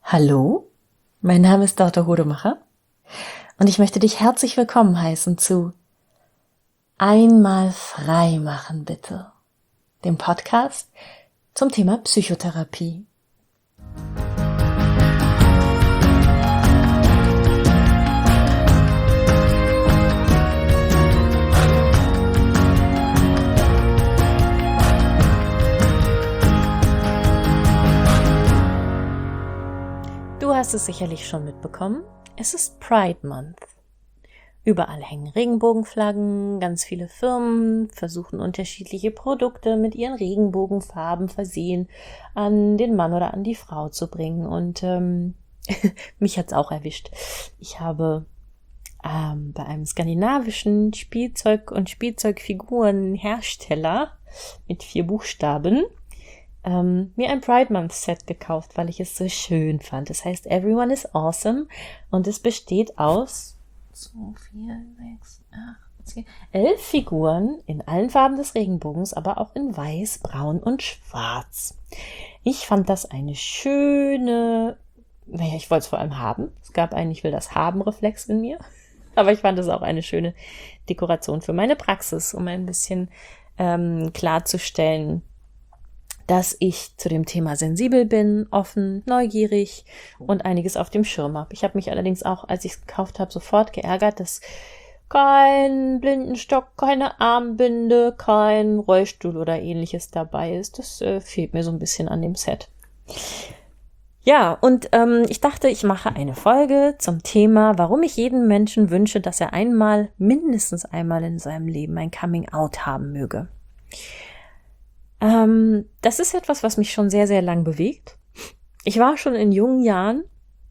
Hallo, mein Name ist Dr. Hodemacher und ich möchte dich herzlich willkommen heißen zu Einmal frei machen bitte, dem Podcast zum Thema Psychotherapie. Du hast es sicherlich schon mitbekommen, es ist Pride Month. Überall hängen Regenbogenflaggen, ganz viele Firmen versuchen unterschiedliche Produkte mit ihren Regenbogenfarben versehen an den Mann oder an die Frau zu bringen. Und mich hat's auch erwischt. Ich habe bei einem skandinavischen Spielzeug- und Spielzeugfigurenhersteller mit 4 Buchstaben mir ein Pride Month Set gekauft, weil ich es so schön fand. Das heißt, Everyone is Awesome und es besteht aus 2, 4, 6, 8, 10, 11 Figuren in allen Farben des Regenbogens, aber auch in Weiß, Braun und Schwarz. Ich fand das eine schöne, ich wollte es vor allem haben. Es gab einen Ich will das haben Reflex in mir, aber ich fand es auch eine schöne Dekoration für meine Praxis, um ein bisschen klarzustellen, dass ich zu dem Thema sensibel bin, offen, neugierig und einiges auf dem Schirm habe. Ich habe mich allerdings auch, als ich es gekauft habe, sofort geärgert, dass kein Blindenstock, keine Armbinde, kein Rollstuhl oder ähnliches dabei ist. Das fehlt mir so ein bisschen an dem Set. Ja, und ich dachte, ich mache eine Folge zum Thema, warum ich jedem Menschen wünsche, dass er mindestens einmal in seinem Leben ein Coming-out haben möge. Das ist etwas, was mich schon sehr, sehr lang bewegt. Ich war schon in jungen Jahren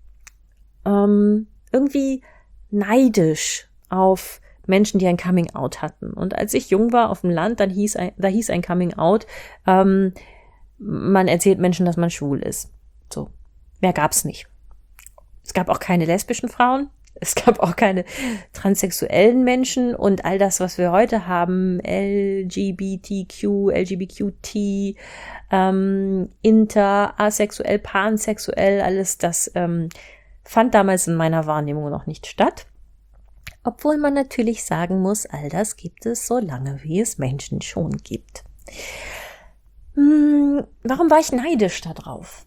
irgendwie neidisch auf Menschen, die ein Coming-out hatten. Und als ich jung war auf dem Land, da hieß ein Coming-out, man erzählt Menschen, dass man schwul ist. So, mehr gab's nicht. Es gab auch keine lesbischen Frauen. Es gab auch keine transsexuellen Menschen und all das, was wir heute haben, LGBTQ, LGBTQT, inter, asexuell, pansexuell, alles das fand damals in meiner Wahrnehmung noch nicht statt. Obwohl man natürlich sagen muss, all das gibt es so lange, wie es Menschen schon gibt. Warum war ich neidisch da drauf?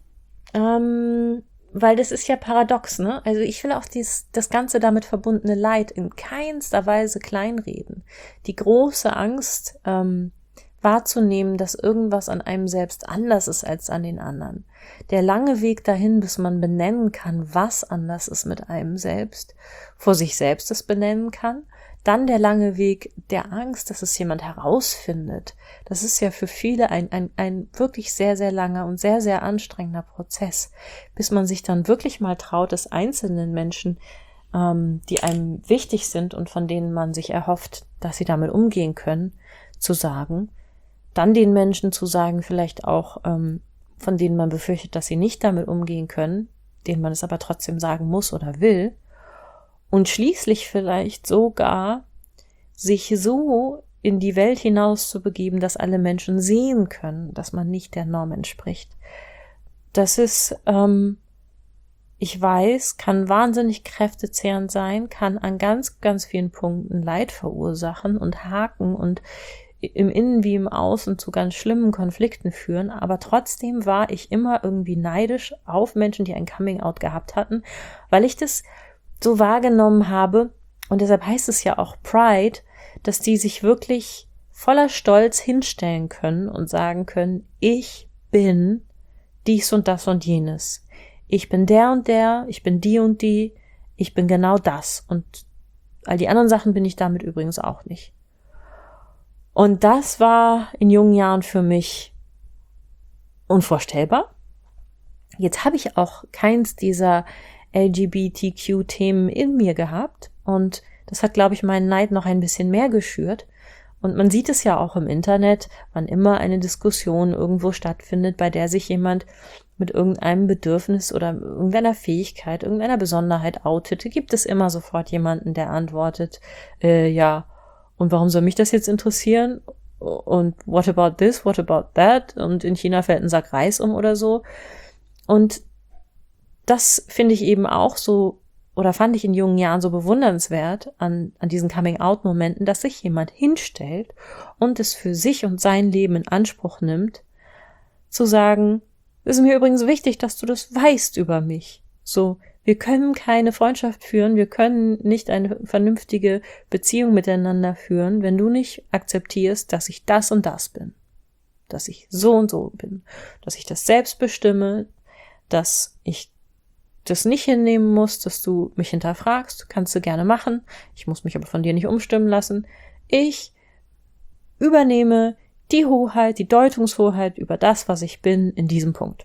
Weil das ist ja paradox, ne? Also ich will auch das ganze damit verbundene Leid in keinster Weise kleinreden. Die große Angst wahrzunehmen, dass irgendwas an einem selbst anders ist als an den anderen. Der lange Weg dahin, bis man benennen kann, was anders ist mit einem selbst, vor sich selbst es benennen kann. Dann der lange Weg der Angst, dass es jemand herausfindet. Das ist ja für viele ein wirklich sehr, sehr langer und sehr, sehr anstrengender Prozess, bis man sich dann wirklich mal traut, es einzelnen Menschen, die einem wichtig sind und von denen man sich erhofft, dass sie damit umgehen können, zu sagen. Dann den Menschen zu sagen, vielleicht auch, von denen man befürchtet, dass sie nicht damit umgehen können, denen man es aber trotzdem sagen muss oder will. Und schließlich vielleicht sogar sich so in die Welt hinaus zu begeben, dass alle Menschen sehen können, dass man nicht der Norm entspricht. Das ist, ich weiß, kann wahnsinnig kräftezehrend sein, kann an ganz, ganz vielen Punkten Leid verursachen und haken und im Innen wie im Außen zu ganz schlimmen Konflikten führen, aber trotzdem war ich immer irgendwie neidisch auf Menschen, die ein Coming-out gehabt hatten, weil ich das so wahrgenommen habe, und deshalb heißt es ja auch Pride, dass die sich wirklich voller Stolz hinstellen können und sagen können, ich bin dies und das und jenes. Ich bin der und der, ich bin die und die, ich bin genau das. Und all die anderen Sachen bin ich damit übrigens auch nicht. Und das war in jungen Jahren für mich unvorstellbar. Jetzt habe ich auch keins dieser LGBTQ-Themen in mir gehabt und das hat, glaube ich, meinen Neid noch ein bisschen mehr geschürt. Und man sieht es ja auch im Internet, wann immer eine Diskussion irgendwo stattfindet, bei der sich jemand mit irgendeinem Bedürfnis oder irgendeiner Fähigkeit, irgendeiner Besonderheit outet, gibt es immer sofort jemanden, der antwortet, ja, und warum soll mich das jetzt interessieren? Und what about this, what about that? Und in China fällt ein Sack Reis um oder so. Und das finde ich eben auch so, oder fand ich in jungen Jahren so bewundernswert an diesen Coming-out-Momenten, dass sich jemand hinstellt und es für sich und sein Leben in Anspruch nimmt, zu sagen, es ist mir übrigens wichtig, dass du das weißt über mich. So, wir können keine Freundschaft führen, wir können nicht eine vernünftige Beziehung miteinander führen, wenn du nicht akzeptierst, dass ich das und das bin. Dass ich so und so bin. Dass ich das selbst bestimme, dass ich das nicht hinnehmen muss, dass du mich hinterfragst, kannst du gerne machen. Ich muss mich aber von dir nicht umstimmen lassen. Ich übernehme die Hoheit, die Deutungshoheit über das, was ich bin, in diesem Punkt.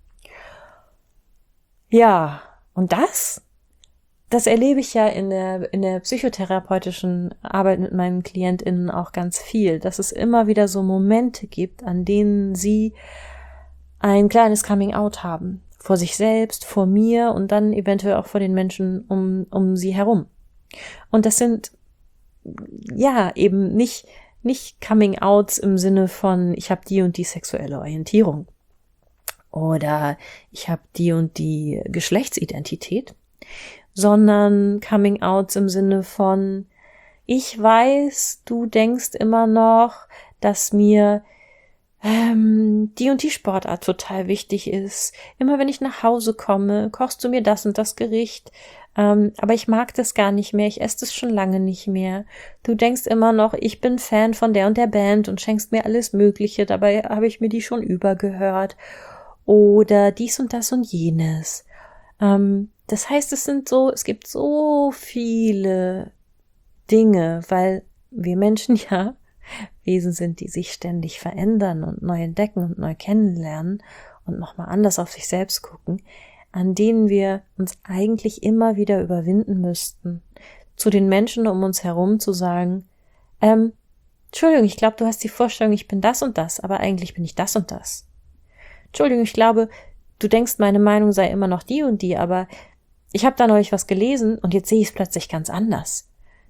Ja, und das erlebe ich ja in der psychotherapeutischen Arbeit mit meinen KlientInnen auch ganz viel, dass es immer wieder so Momente gibt, an denen sie ein kleines Coming-out haben. Vor sich selbst, vor mir und dann eventuell auch vor den Menschen um sie herum. Und das sind ja eben nicht Coming-outs im Sinne von, ich habe die und die sexuelle Orientierung oder ich habe die und die Geschlechtsidentität, sondern Coming-outs im Sinne von, ich weiß, du denkst immer noch, dass mir die und die Sportart total wichtig ist. Immer wenn ich nach Hause komme, kochst du mir das und das Gericht, aber ich mag das gar nicht mehr, ich esse das schon lange nicht mehr. Du denkst immer noch, ich bin Fan von der und der Band und schenkst mir alles Mögliche, dabei habe ich mir die schon übergehört. Oder dies und das und jenes. Das heißt, es gibt so viele Dinge, weil wir Menschen ja Wesen sind, die sich ständig verändern und neu entdecken und neu kennenlernen und nochmal anders auf sich selbst gucken, an denen wir uns eigentlich immer wieder überwinden müssten, zu den Menschen um uns herum zu sagen, Entschuldigung, ich glaube, du hast die Vorstellung, ich bin das und das, aber eigentlich bin ich das und das. Entschuldigung, ich glaube, du denkst, meine Meinung sei immer noch die und die, aber ich habe da neulich was gelesen und jetzt sehe ich es plötzlich ganz anders.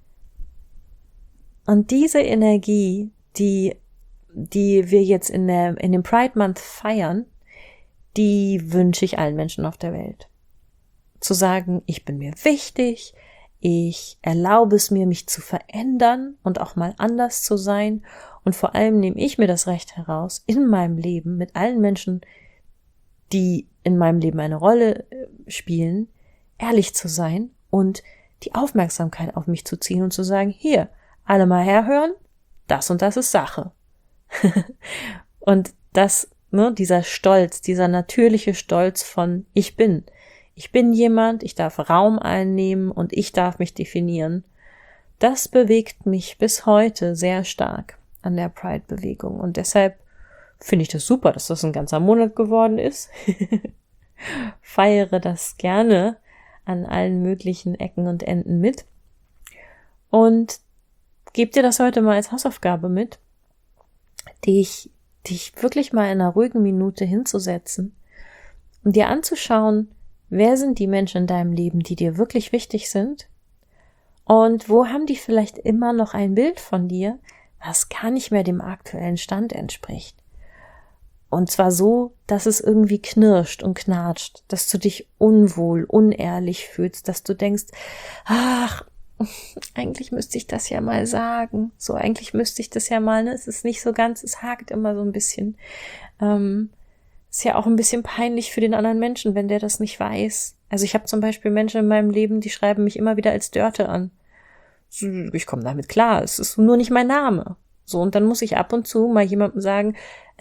Und diese Energie, die wir jetzt in dem Pride Month feiern, die wünsche ich allen Menschen auf der Welt. Zu sagen, ich bin mir wichtig, ich erlaube es mir, mich zu verändern und auch mal anders zu sein. Und vor allem nehme ich mir das Recht heraus, in meinem Leben mit allen Menschen, die in meinem Leben eine Rolle spielen, ehrlich zu sein und die Aufmerksamkeit auf mich zu ziehen und zu sagen, hier, alle mal herhören, das und das ist Sache. Und das, dieser Stolz, dieser natürliche Stolz von ich bin jemand, ich darf Raum einnehmen und ich darf mich definieren, das bewegt mich bis heute sehr stark an der Pride-Bewegung und deshalb finde ich das super, dass das ein ganzer Monat geworden ist. Feiere das gerne an allen möglichen Ecken und Enden mit und gebe dir das heute mal als Hausaufgabe mit, dich wirklich mal in einer ruhigen Minute hinzusetzen und dir anzuschauen, wer sind die Menschen in deinem Leben, die dir wirklich wichtig sind und wo haben die vielleicht immer noch ein Bild von dir, was gar nicht mehr dem aktuellen Stand entspricht. Und zwar so, dass es irgendwie knirscht und knatscht, dass du dich unwohl, unehrlich fühlst, dass du denkst, ach, eigentlich müsste ich das ja mal sagen. So, eigentlich müsste ich das ja mal, ne? Es ist nicht so ganz, es hakt immer so ein bisschen. Ist ja auch ein bisschen peinlich für den anderen Menschen, wenn der das nicht weiß. Also ich habe zum Beispiel Menschen in meinem Leben, die schreiben mich immer wieder als Dörte an. Ich komme damit klar, es ist nur nicht mein Name. So, und dann muss ich ab und zu mal jemandem sagen,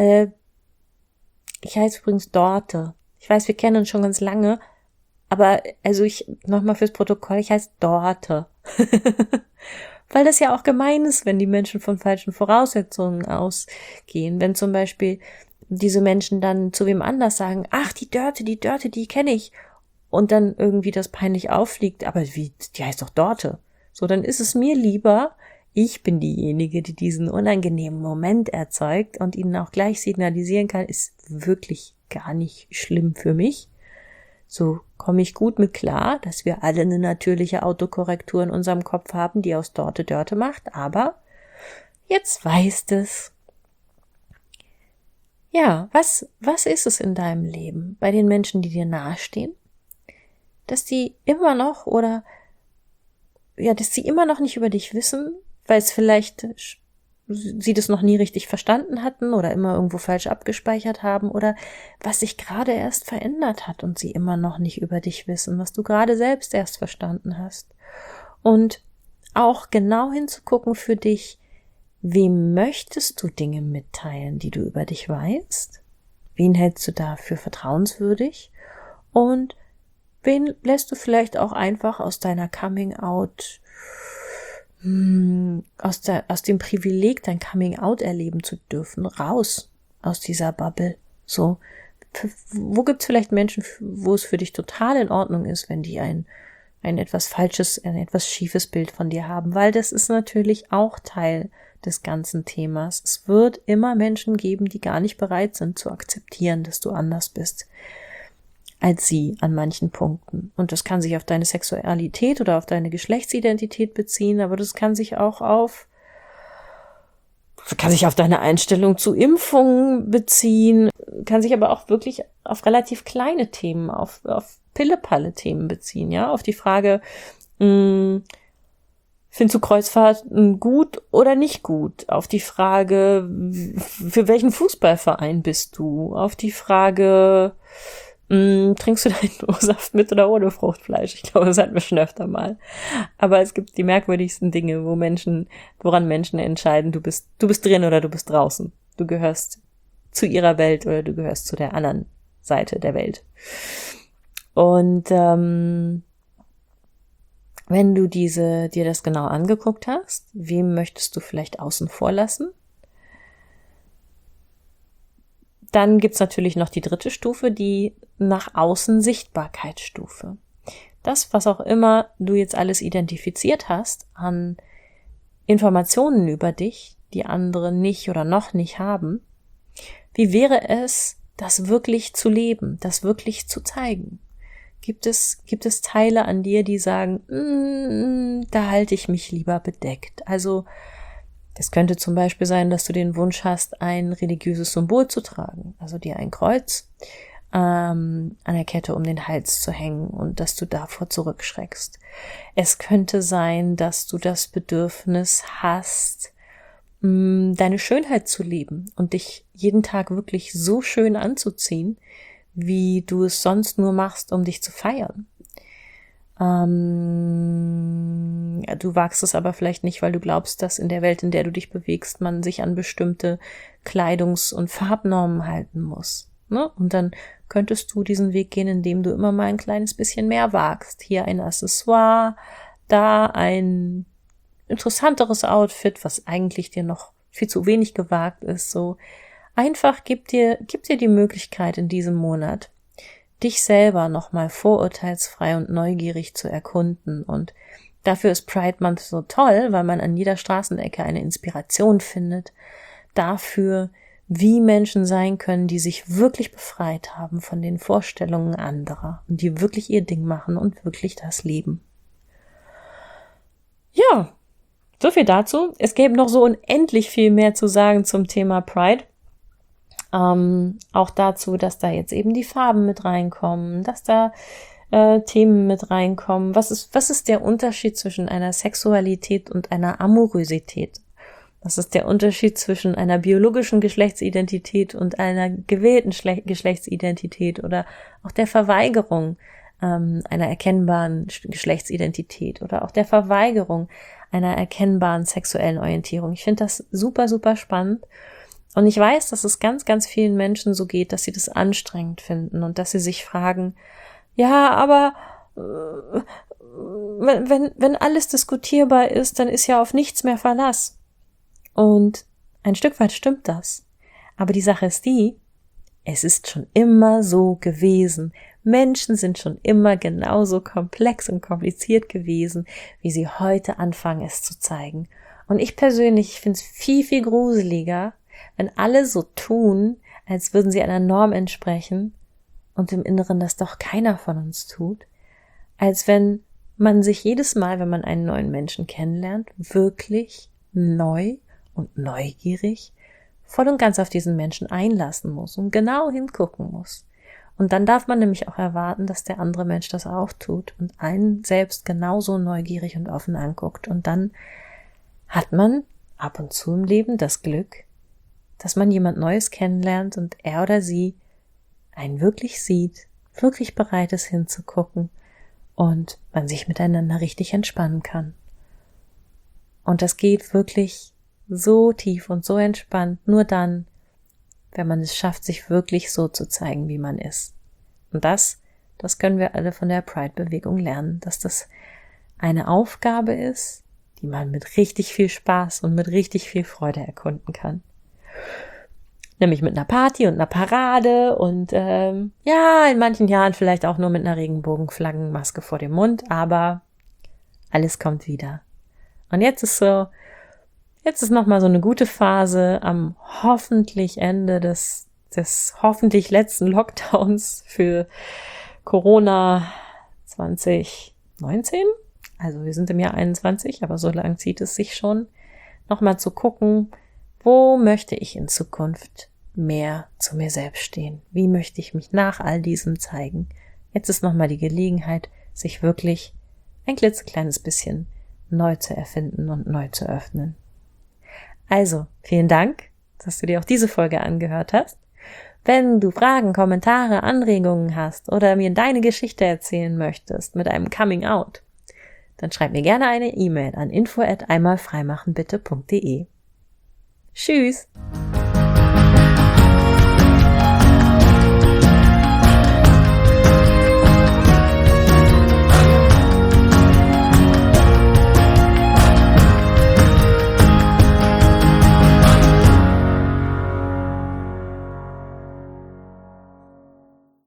ich heiße übrigens Dorte. Ich weiß, wir kennen uns schon ganz lange, aber also nochmal fürs Protokoll, ich heiße Dorte. Weil das ja auch gemein ist, wenn die Menschen von falschen Voraussetzungen ausgehen. Wenn zum Beispiel diese Menschen dann zu wem anders sagen, ach, die Dörte, die kenne ich. Und dann irgendwie das peinlich auffliegt, aber die heißt doch Dorte. So, dann ist es mir lieber, ich bin diejenige, die diesen unangenehmen Moment erzeugt und ihnen auch gleich signalisieren kann, ist wirklich gar nicht schlimm für mich. So komme ich gut mit klar, dass wir alle eine natürliche Autokorrektur in unserem Kopf haben, die aus Dorte Dörte macht, aber jetzt weißt es. Ja, was ist es in deinem Leben bei den Menschen, die dir nahestehen? dass die immer noch dass sie immer noch nicht über dich wissen, weil es vielleicht sie das noch nie richtig verstanden hatten oder immer irgendwo falsch abgespeichert haben oder was sich gerade erst verändert hat und sie immer noch nicht über dich wissen, was du gerade selbst erst verstanden hast. Und auch genau hinzugucken für dich, wem möchtest du Dinge mitteilen, die du über dich weißt? Wen hältst du da für vertrauenswürdig? Und wen lässt du vielleicht auch einfach aus deiner Coming-out, aus dem Privileg, dein Coming-out erleben zu dürfen, raus aus dieser Bubble? So, wo gibt's vielleicht Menschen, wo es für dich total in Ordnung ist, wenn die ein etwas falsches, ein etwas schiefes Bild von dir haben, weil das ist natürlich auch Teil des ganzen Themas. Es wird immer Menschen geben, die gar nicht bereit sind zu akzeptieren, dass du anders bist als sie an manchen Punkten. Und das kann sich auf deine Sexualität oder auf deine Geschlechtsidentität beziehen, aber das kann sich auch auf deine Einstellung zu Impfungen beziehen, kann sich aber auch wirklich auf relativ kleine Themen, auf Pille-Palle-Themen beziehen, ja, auf die Frage, findest du Kreuzfahrten gut oder nicht gut? Auf die Frage, für welchen Fußballverein bist du? Auf die Frage, trinkst du deinen O-Saft mit oder ohne Fruchtfleisch? Ich glaube, das hatten wir schon öfter mal. Aber es gibt die merkwürdigsten Dinge, woran Menschen entscheiden, du bist drin oder du bist draußen. Du gehörst zu ihrer Welt oder du gehörst zu der anderen Seite der Welt. Und wenn du dir das genau angeguckt hast, wem möchtest du vielleicht außen vor lassen? Dann gibt's natürlich noch die dritte Stufe, die nach außen Sichtbarkeitsstufe. Das, was auch immer du jetzt alles identifiziert hast an Informationen über dich, die andere nicht oder noch nicht haben, wie wäre es, das wirklich zu leben, das wirklich zu zeigen? Gibt es Teile an dir, die sagen, da halte ich mich lieber bedeckt? Also es könnte zum Beispiel sein, dass du den Wunsch hast, ein religiöses Symbol zu tragen, also dir ein Kreuz an der Kette um den Hals zu hängen und dass du davor zurückschreckst. Es könnte sein, dass du das Bedürfnis hast, deine Schönheit zu leben und dich jeden Tag wirklich so schön anzuziehen, wie du es sonst nur machst, um dich zu feiern. Du wagst es aber vielleicht nicht, weil du glaubst, dass in der Welt, in der du dich bewegst, man sich an bestimmte Kleidungs- und Farbnormen halten muss. Ne? Und dann könntest du diesen Weg gehen, indem du immer mal ein kleines bisschen mehr wagst. Hier ein Accessoire, da ein interessanteres Outfit, was eigentlich dir noch viel zu wenig gewagt ist. So einfach gib dir die Möglichkeit in diesem Monat, dich selber nochmal vorurteilsfrei und neugierig zu erkunden. Und dafür ist Pride Month so toll, weil man an jeder Straßenecke eine Inspiration findet dafür, wie Menschen sein können, die sich wirklich befreit haben von den Vorstellungen anderer und die wirklich ihr Ding machen und wirklich das leben. Ja, so viel dazu. Es gäbe noch so unendlich viel mehr zu sagen zum Thema Pride. Auch dazu, dass da jetzt eben die Farben mit reinkommen, dass da Themen mit reinkommen. Was ist der Unterschied zwischen einer Sexualität und einer Amorosität? Was ist der Unterschied zwischen einer biologischen Geschlechtsidentität und einer gewählten Geschlechtsidentität oder auch der Verweigerung einer erkennbaren Geschlechtsidentität oder auch der Verweigerung einer erkennbaren sexuellen Orientierung? Ich finde das super, super spannend. Und ich weiß, dass es ganz, ganz vielen Menschen so geht, dass sie das anstrengend finden und dass sie sich fragen, ja, aber wenn alles diskutierbar ist, dann ist ja auf nichts mehr Verlass. Und ein Stück weit stimmt das. Aber die Sache ist die, es ist schon immer so gewesen. Menschen sind schon immer genauso komplex und kompliziert gewesen, wie sie heute anfangen, es zu zeigen. Und ich persönlich finde es viel, viel gruseliger, wenn alle so tun, als würden sie einer Norm entsprechen und im Inneren das doch keiner von uns tut, als wenn man sich jedes Mal, wenn man einen neuen Menschen kennenlernt, wirklich neu und neugierig voll und ganz auf diesen Menschen einlassen muss und genau hingucken muss Und dann darf man nämlich auch erwarten, dass der andere Mensch das auch tut und einen selbst genauso neugierig und offen anguckt. Und dann hat man ab und zu im Leben das Glück, dass man jemand Neues kennenlernt und er oder sie einen wirklich sieht, wirklich bereit ist hinzugucken und man sich miteinander richtig entspannen kann. Und das geht wirklich so tief und so entspannt, nur dann, wenn man es schafft, sich wirklich so zu zeigen, wie man ist. Und das können wir alle von der Pride-Bewegung lernen, dass das eine Aufgabe ist, die man mit richtig viel Spaß und mit richtig viel Freude erkunden kann. Nämlich mit einer Party und einer Parade und in manchen Jahren vielleicht auch nur mit einer Regenbogenflaggenmaske vor dem Mund, aber alles kommt wieder. Und jetzt ist nochmal so eine gute Phase am hoffentlich Ende des hoffentlich letzten Lockdowns für Corona 2019. Also wir sind im Jahr 21, aber so lang zieht es sich schon. Nochmal zu gucken, wo möchte ich in Zukunft mehr zu mir selbst stehen? Wie möchte ich mich nach all diesem zeigen? Jetzt ist nochmal die Gelegenheit, sich wirklich ein klitzekleines bisschen neu zu erfinden und neu zu öffnen. Also, vielen Dank, dass du dir auch diese Folge angehört hast. Wenn du Fragen, Kommentare, Anregungen hast oder mir deine Geschichte erzählen möchtest mit einem Coming Out, dann schreib mir gerne eine E-Mail an info@einmalfreimachenbitte.de. Tschüss!